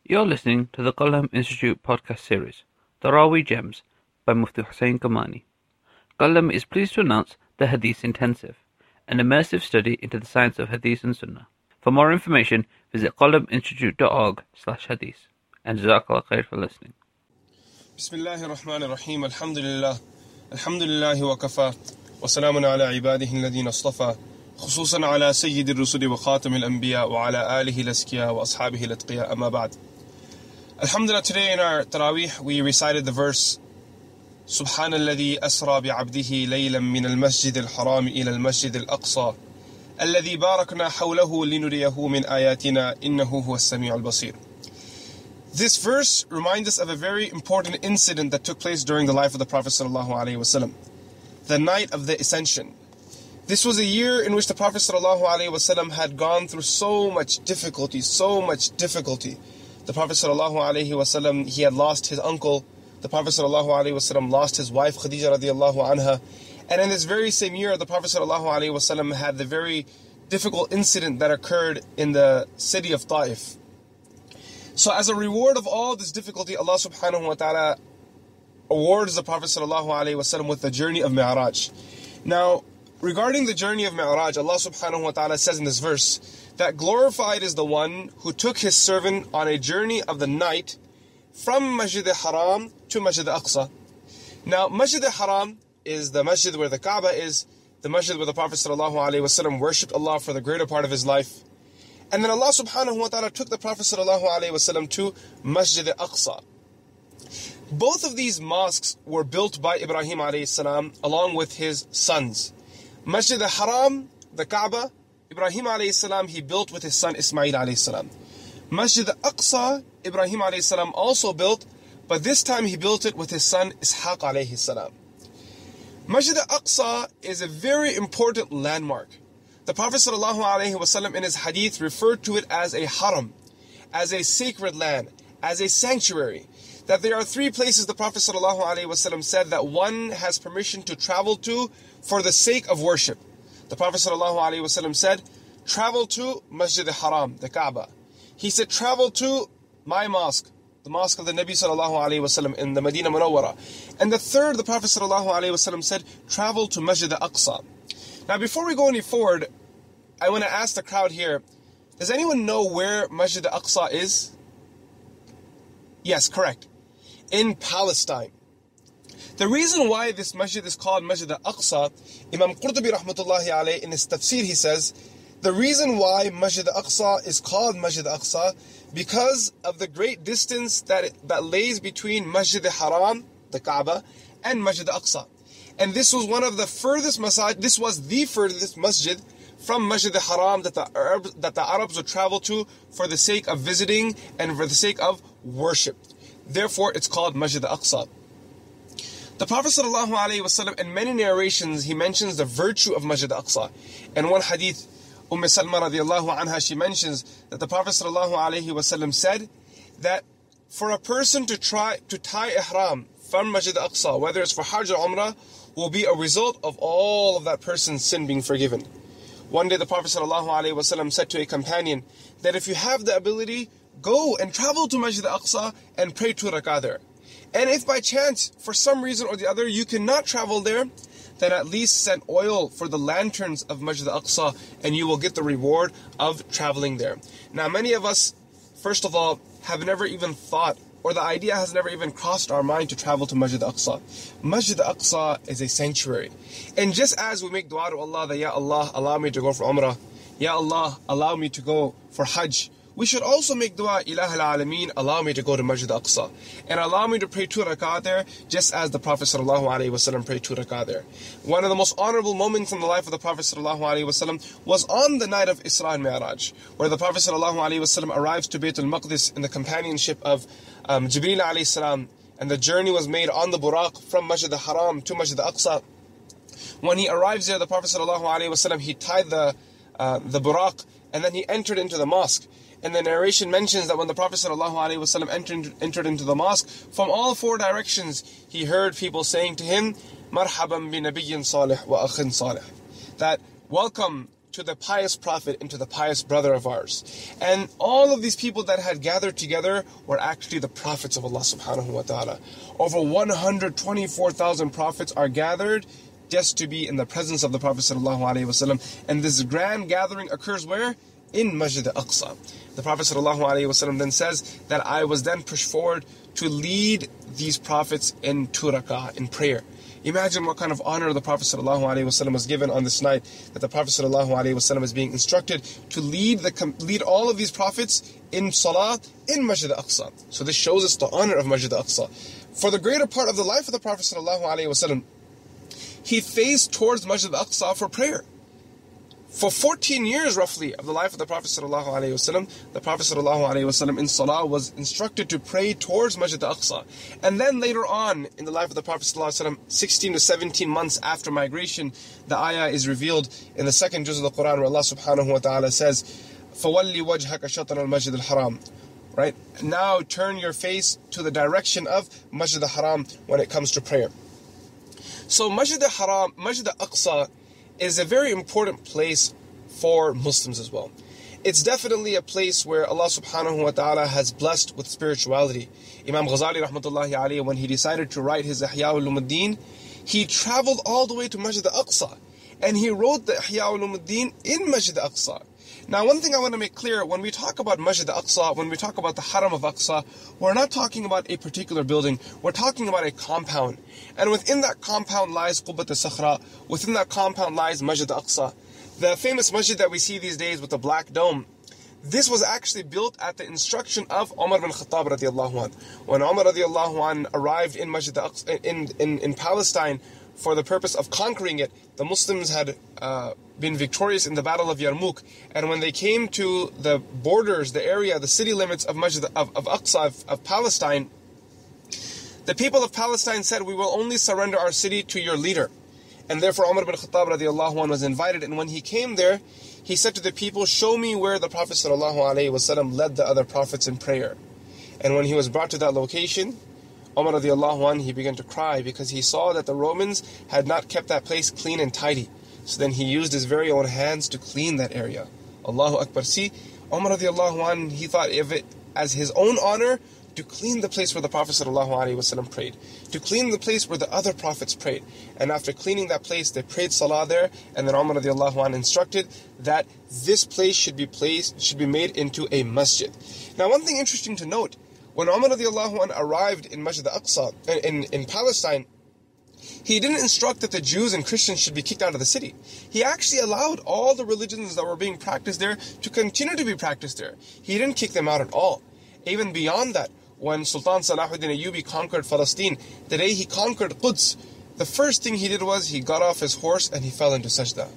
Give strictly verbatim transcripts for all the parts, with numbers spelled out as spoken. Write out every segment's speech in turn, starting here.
You're listening to the Qalam Institute podcast series, Taraweeh Gems by Mufti Hussain Kamani. Qalam is pleased to announce the Hadith Intensive, an immersive study into the science of Hadith and Sunnah. For more information, visit qalaminstitute dot org slash hadith. And Jazakallah khair for listening. Bismillahir Rahmanir Rahim. Alhamdulillah. Alhamdulillah wa kafa. Wa salamun ala ibadihi alladhina istafa. خصوصا على سيد الرسل وخاتم الأنبياء وعلى آله الأزكياء وأصحابه الأتقياء أما بعد. Alhamdulillah, today in our Taraweeh we recited the verse سبحان الذي أسرى بعبده ليلا من المسجد الحرام إلى المسجد الأقصى الذي باركنا حوله لنريه من آياتنا إنه هو السميع البصير. This verse reminds us of a very important incident that took place during the life of the Prophet ﷺ, the night of the Ascension. This was a year in which the Prophet ﷺ had gone through so much difficulty, so much difficulty. The Prophet ﷺ, he had lost his uncle. The Prophet ﷺ lost his wife Khadija radiallahu anha. And in this very same year, the Prophet ﷺ had the very difficult incident that occurred in the city of Taif. So as a reward of all this difficulty, Allah subhanahu wa ta'ala awards the Prophet ﷺ with the journey of Mi'raj. Now, regarding the journey of Mi'raj, Allah subhanahu wa ta'ala says in this verse that glorified is the one who took his servant on a journey of the night from Masjid al-Haram to Masjid al-Aqsa. Now, Masjid al-Haram is the masjid where the Kaaba is, the masjid where the Prophet sallallahu alaihi wasallam worshipped Allah for the greater part of his life. And then Allah subhanahu wa ta'ala took the Prophet sallallahu alaihi wasallam to Masjid al-Aqsa. Both of these mosques were built by Ibrahim alayhi salam along with his sons. Masjid al-Haram, the Kaaba, Ibrahim alayhi salam, he built with his son Ismail alayhi salam. Masjid al-Aqsa, Ibrahim alayhi salam also built, but this time he built it with his son Ishaq alayhi salam. Masjid al-Aqsa is a very important landmark. The Prophet sallallahu alayhi wasallam in his hadith referred to it as a haram, as a sacred land, as a sanctuary. That there are three places the Prophet sallallahu alaihi wasallam said that one has permission to travel to for the sake of worship. The Prophet sallallahu alaihi wasallam said, travel to Masjid al-Haram, the Kaaba. He said, travel to my mosque, the mosque of the Nabi sallallahu alaihi wasallam in the Medina Munawwara. And the third, the Prophet sallallahu alaihi wasallam said, travel to Masjid al-Aqsa. Now, before we go any forward, I want to ask the crowd here, does anyone know where Masjid al-Aqsa is? Yes, correct. In Palestine. The reason why this masjid is called Masjid al-Aqsa, Imam Qurtubi rahmatullahi alayhi in his tafsir, he says, the reason why Masjid al-Aqsa is called Masjid al-Aqsa because of the great distance that it, that lays between Masjid al-Haram, the Kaaba, and Masjid al-Aqsa. And this was one of the furthest masajid, this was the furthest masjid from Masjid al-Haram that the Arabs, that the Arabs would travel to for the sake of visiting and for the sake of worship. Therefore, it's called Masjid al-Aqsa. The Prophet ﷺ, in many narrations, he mentions the virtue of Masjid al-Aqsa. In one hadith, Umm Salma radiallahu anha, she mentions that the Prophet ﷺ said that for a person to try to tie ihram from Masjid al-Aqsa, whether it's for Hajj or Umrah, will be a result of all of that person's sin being forgiven. One day the Prophet ﷺ said to a companion that if you have the ability, go and travel to Masjid al-Aqsa and pray two rak'ah there. And if by chance, for some reason or the other, you cannot travel there, then at least send oil for the lanterns of Masjid al-Aqsa and you will get the reward of traveling there. Now, many of us, first of all, have never even thought, or the idea has never even crossed our mind to travel to Masjid al-Aqsa. Masjid al-Aqsa is a sanctuary. And just as we make dua to Allah that, Ya Allah, allow me to go for Umrah, Ya Allah, allow me to go for Hajj, we should also make dua, Ilah al-Alameen, allow me to go to Masjid al-Aqsa. And allow me to pray two rak'ah there, just as the Prophet ﷺ prayed two rak'ah there. One of the most honorable moments in the life of the Prophet ﷺ was on the night of Isra and Mi'raj, where the Prophet ﷺ arrives to Bayt al-Maqdis in the companionship of um, Jibreel alayhi salam, and the journey was made on the Buraq from Masjid al-Haram to Masjid al-Aqsa. When he arrives there, the Prophet ﷺ, he tied the, uh, the Buraq, and then he entered into the mosque. And the narration mentions that when the Prophet ﷺ entered, entered into the mosque, from all four directions, he heard people saying to him, Marhaban bi nabiyyin salih wa akhin salih. That welcome to the pious prophet and to the pious brother of ours. And all of these people that had gathered together were actually the prophets of Allah subhanahu wa ta'ala. Over one hundred twenty-four thousand prophets are gathered just to be in the presence of the Prophet sallallahu alaihi wasallam. And this grand gathering occurs where? In Masjid al-Aqsa. The Prophet sallallahu alaihi wasallam then says that I was then pushed forward to lead these prophets in two rak'ah, in prayer. Imagine what kind of honor the Prophet ﷺ was given on this night, that the Prophet ﷺ is being instructed to lead the lead all of these prophets in salah in Masjid al-Aqsa. So this shows us the honor of Masjid al-Aqsa. For the greater part of the life of the Prophet ﷺ, he faced towards Masjid al-Aqsa for prayer. For fourteen years roughly of the life of the Prophet ﷺ, the Prophet ﷺ in Salah was instructed to pray towards Masjid al-Aqsa. And then later on in the life of the Prophet ﷺ, sixteen to seventeen months after migration, the ayah is revealed in the second juz of the Quran where Allah subhanahu wa ta'ala says, فَوَلِّ وَجْهَكَ شَطْرَ الْمَسْجِدِ الْحَرَامِ. Right? Now turn your face to the direction of Masjid al-Haram when it comes to prayer. So Masjid al-Haram, Masjid al-Aqsa is a very important place for Muslims as well. It's definitely a place where Allah subhanahu wa ta'ala has blessed with spirituality. Imam Ghazali rahmatullahi alayhi, when he decided to write his Ihya Ulumuddin, he traveled all the way to Masjid al-Aqsa, and he wrote the Ihya Ulumuddin in Masjid al-Aqsa. Now, one thing I want to make clear, when we talk about Masjid al-Aqsa, when we talk about the Haram of Aqsa, we're not talking about a particular building, we're talking about a compound. And within that compound lies Qubbat al-Sakhra, within that compound lies Masjid al-Aqsa. The famous masjid that we see these days with the black dome, this was actually built at the instruction of Umar bin Khattab radiallahu anh. When Umar radiallahu anh arrived in Masjid al-Aqsa, in, in, in Palestine, for the purpose of conquering it, the Muslims had uh, been victorious in the Battle of Yarmouk. And when they came to the borders, the area, the city limits of Masjid of, of Aqsa, of, of Palestine, the people of Palestine said, we will only surrender our city to your leader. And therefore Umar bin Khattab radiallahu anh was invited. And when he came there, he said to the people, show me where the Prophet sallallahu alaihi wasallam led the other prophets in prayer. And when he was brought to that location, Umar radiallahu anh, he began to cry because he saw that the Romans had not kept that place clean and tidy. So then he used his very own hands to clean that area. Allahu Akbar. See, Umar radiallahu anh, he thought of it as his own honor to clean the place where the Prophet sallallahu alaihi wasallam prayed, to clean the place where the other prophets prayed. And after cleaning that place, they prayed salah there, and then Umar radiallahu anh instructed that this place should be placed, should be made into a masjid. Now, one thing interesting to note, when Umar radiallahu anh arrived in Masjid al-Aqsa, in, in Palestine, he didn't instruct that the Jews and Christians should be kicked out of the city. He actually allowed all the religions that were being practiced there to continue to be practiced there. He didn't kick them out at all. Even beyond that, when Sultan Salahuddin Ayyubi conquered Palestine, the day he conquered Quds, the first thing he did was he got off his horse and he fell into sajda,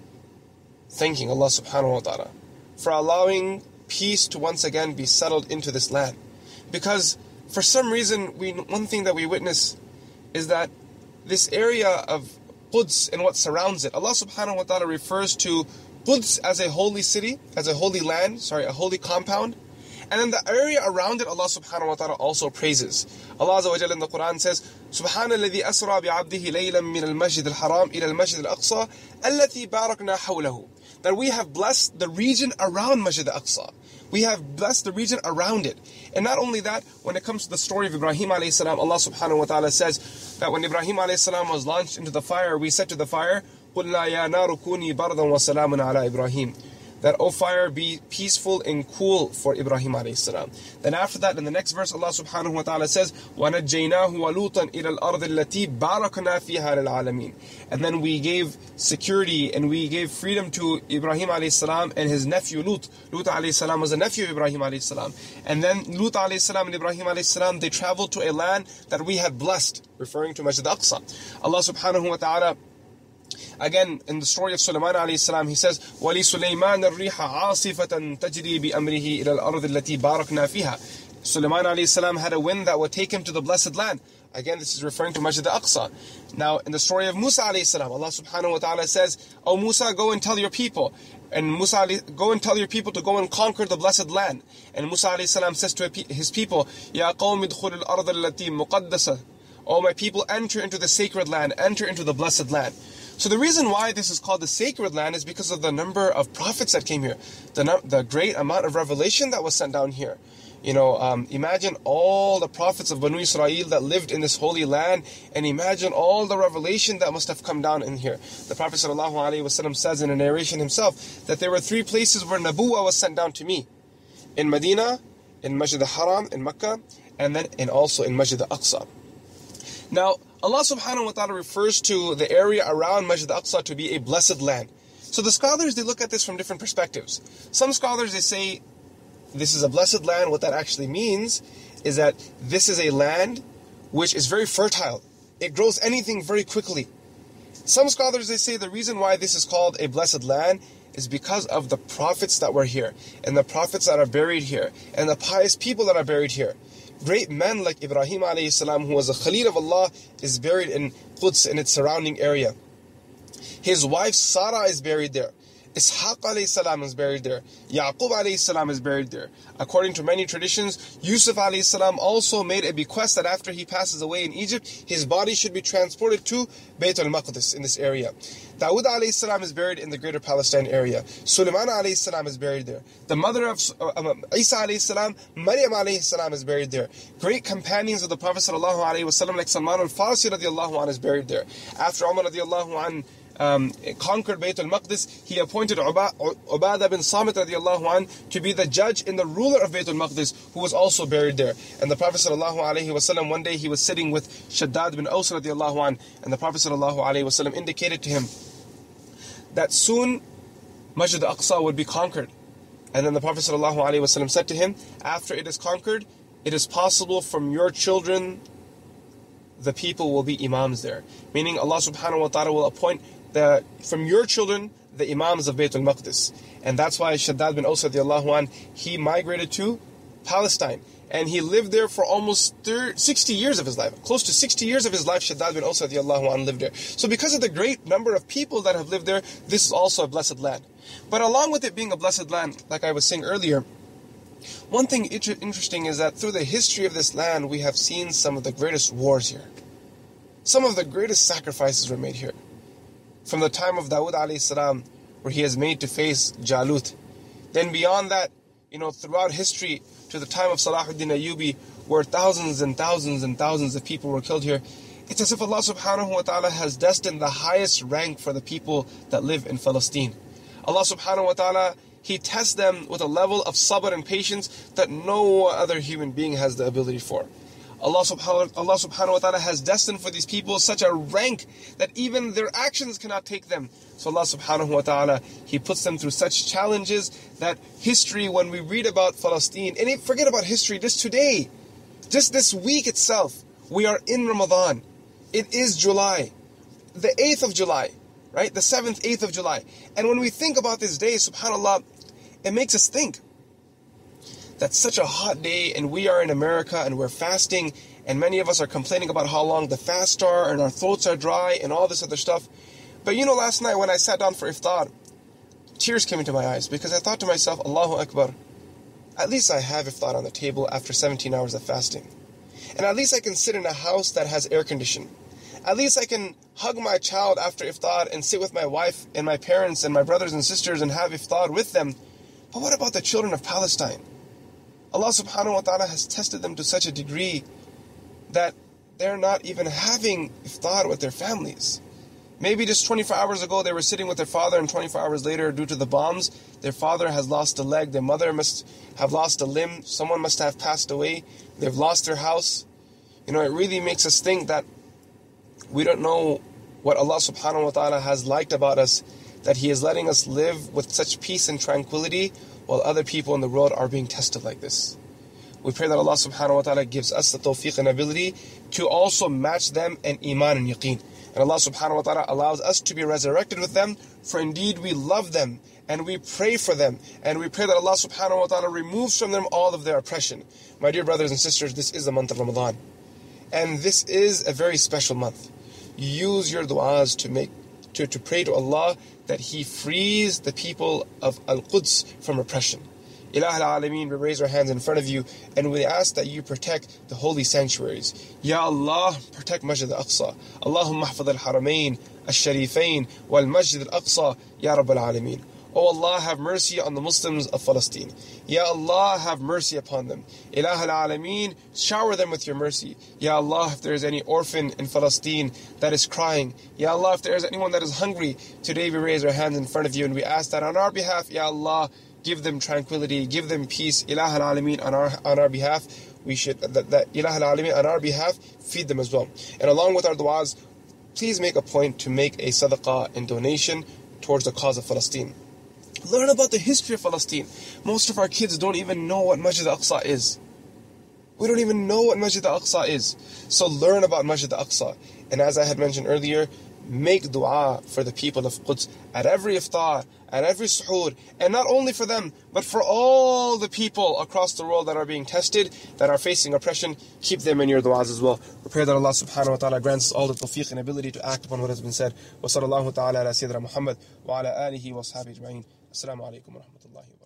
thanking Allah subhanahu wa ta'ala for allowing peace to once again be settled into this land. Because for some reason, we one thing that we witness is that this area of Quds and what surrounds it, Allah subhanahu wa ta'ala refers to Quds as a holy city, as a holy land, sorry, a holy compound. And then the area around it, Allah subhanahu wa ta'ala also praises. Allah Azza wa Jalla in the Quran says, سبحان الذي أسرى بعبده ليلا من المسجد الحرام إلى المسجد الأقصى التي باركنا حوله. That we have blessed the region around Masjid al-Aqsa. We have blessed the region around it. And not only that, when it comes to the story of Ibrahim alayhi salam, Allah subhanahu wa ta'ala says that when Ibrahim alayhi salam was launched into the fire, we said to the fire, قُلْنَا يَا نَارُ كُونِي بَرْدًا وَسَلَامٌ عَلَى إِبْرَاهِيمَ. That, O fire, be peaceful and cool for Ibrahim alayhi salam. Then after that, in the next verse, Allah subhanahu wa ta'ala says, وَنَجَّيْنَاهُ وَلُوطًا إِلَى الْأَرْضِ الَّتِي بَارَكْنَا فِيهَا لِلْعَالَمِينَ. And then we gave security and we gave freedom to Ibrahim alayhi salam and his nephew Lut. Lut alayhi salam was a nephew of Ibrahim alayhi salam. And then Lut alayhi salam and Ibrahim alayhi salam, they traveled to a land that we had blessed, referring to Masjid al-Aqsa. Allah subhanahu wa ta'ala, again, in the story of Sulaiman alayhi salam, he says, وَلِسُلَيْمَانَ الرِّيحَ عَاصِفَةً تَجْرِي بِأَمْرِهِ إِلَى الْأَرْضِ الَّتِي بَارَكْنَا فِيهَا. Sulaiman alayhi salam had a wind that would take him to the blessed land. Again, this is referring to Masjid al-Aqsa. Now, in the story of Musa alayhi salam, Allah subhanahu wa ta'ala says, O Musa, go and tell your people. And Musa, go and tell your people to go and conquer the blessed land. And Musa alayhi salam says to his people, يَا قَوْمِ ادْخُلُوا الْأَرْضَ الَّتِي مُقَدَّسَةً. O my people, enter into the sacred land, enter into the blessed land. So the reason why this is called the sacred land is because of the number of prophets that came here, the the great amount of revelation that was sent down here. You know, um, imagine all the prophets of Banu Israel that lived in this holy land, and imagine all the revelation that must have come down in here. The Prophet ﷺ says in a narration himself that there were three places where Nabuwah was sent down to me. In Medina, in Masjid al-Haram, in Mecca, and then and also in Masjid al-Aqsa. Now, Allah subhanahu wa ta'ala refers to the area around Masjid al-Aqsa to be a blessed land. So the scholars, they look at this from different perspectives. Some scholars, they say, this is a blessed land. What that actually means is that this is a land which is very fertile. It grows anything very quickly. Some scholars, they say the reason why this is called a blessed land is because of the prophets that were here, and the prophets that are buried here, and the pious people that are buried here. Great men like Ibrahim alayhi salam, who was a Khalil of Allah, is buried in Quds, in its surrounding area. His wife Sarah is buried there. Ishaq alayhi salam is buried there. Yaqub alayhi salam is buried there. According to many traditions, Yusuf alayhi salam also made a bequest that after he passes away in Egypt, his body should be transported to Bayt al-Maqdis in this area. Dawud alayhi salam is buried in the greater Palestine area. Sulaiman alayhi salam is buried there. The mother of uh, Isa alayhi salam, Maryam alayhi salam is buried there. Great companions of the Prophet sallallahu alayhi wasallam like Salman al-Farsi radiallahu anhu is buried there. After Umar radiallahu anhu Um, conquered Bayt al-Maqdis, he appointed Ubadah bin Samit radiallahu anh to be the judge and the ruler of Bayt al-Maqdis, who was also buried there. And the Prophet sallallahu alaihi wasallam, one day he was sitting with Shaddad bin Aws radiallahu anh, and the Prophet sallallahu alaihi wasallam indicated to him that soon Masjid al-Aqsa would be conquered. And then the Prophet sallallahu alaihi wasallam said to him, after it is conquered, it is possible from your children the people will be imams there. Meaning Allah subhanahu wa ta'ala will appoint the, from your children, the imams of Bayt al-Maqdis. And that's why Shaddad bin Aws radiallahu anh, he migrated to Palestine. And he lived there for almost thirty, sixty years of his life. Close to sixty years of his life, Shaddad bin Aws radiallahu anh lived there. So because of the great number of people that have lived there, this is also a blessed land. But along with it being a blessed land, like I was saying earlier, one thing inter- interesting is that through the history of this land, we have seen some of the greatest wars here. Some of the greatest sacrifices were made here. From the time of Dawud alayhi salam, where he has made to face Jalut. Then beyond that, you know, throughout history, to the time of Salahuddin Ayyubi, where thousands and thousands and thousands of people were killed here. It's as if Allah subhanahu wa ta'ala has destined the highest rank for the people that live in Palestine. Allah subhanahu wa ta'ala, He tests them with a level of sabr and patience that no other human being has the ability for. Allah subhanahu, Allah subhanahu wa ta'ala has destined for these people such a rank that even their actions cannot take them. So Allah subhanahu wa ta'ala, He puts them through such challenges that history, when we read about Palestine, and forget about history, just today, just this week itself, we are in Ramadan. It is July, the eighth of July, right? The seventh, eighth of July. And when we think about this day, subhanAllah, it makes us think. That's such a hot day, and we are in America, and we're fasting, and many of us are complaining about how long the fasts are, and our throats are dry, and all this other stuff. But you know, last night when I sat down for iftar, tears came into my eyes, because I thought to myself, Allahu Akbar, at least I have iftar on the table after seventeen hours of fasting. And at least I can sit in a house that has air conditioning. At least I can hug my child after iftar and sit with my wife and my parents and my brothers and sisters and have iftar with them. But what about the children of Palestine? Allah subhanahu wa ta'ala has tested them to such a degree that they're not even having iftar with their families. Maybe just twenty-four hours ago they were sitting with their father, and twenty-four hours later, due to the bombs, their father has lost a leg, their mother must have lost a limb, someone must have passed away, they've lost their house. You know, it really makes us think that we don't know what Allah subhanahu wa ta'ala has liked about us, that He is letting us live with such peace and tranquility while other people in the world are being tested like this. We pray that Allah subhanahu wa ta'ala gives us the tawfiq and ability to also match them in iman and yaqeen. And Allah subhanahu wa ta'ala allows us to be resurrected with them, for indeed we love them and we pray for them, and we pray that Allah subhanahu wa ta'ala removes from them all of their oppression. My dear brothers and sisters, this is the month of Ramadan, and this is a very special month. Use your du'as to make to, to pray to Allah that He frees the people of Al-Quds from oppression. Ilah al-Alameen, we raise our hands in front of you and we ask that you protect the holy sanctuaries. Ya Allah, protect Masjid al-Aqsa. Allahumma ahfadh al-Haramain, al-Sharifain, wal-Masjid al-Aqsa, Ya Rabb al-Alameen. Oh Allah, have mercy on the Muslims of Palestine. Ya Allah, have mercy upon them. Ilah al-Alameen, shower them with your mercy. Ya Allah, if there is any orphan in Palestine that is crying, Ya Allah, if there is anyone that is hungry, today we raise our hands in front of you and we ask that on our behalf, Ya Allah, give them tranquility, give them peace. Ilah al-Alameen, on our on our behalf, we should that, that Ilah al-Alameen, on our behalf, feed them as well. And along with our du'as, please make a point to make a sadaqah and donation towards the cause of Palestine. Learn about the history of Palestine. Most of our kids don't even know what Masjid al-Aqsa is. We don't even know what Masjid al-Aqsa is. So learn about Masjid al-Aqsa. And as I had mentioned earlier, make dua for the people of Quds at every iftar, at every suhoor, and not only for them, but for all the people across the world that are being tested, that are facing oppression. Keep them in your duas as well. We pray that Allah subhanahu wa ta'ala grants us all the tawfiq and ability to act upon what has been said. Wa sallallahu ta'ala ala Sayyidina Muhammad wa ala alihi wa sahbihi ajma'in. Assalamu alaikum wa rahmatullahi wa barakatuh.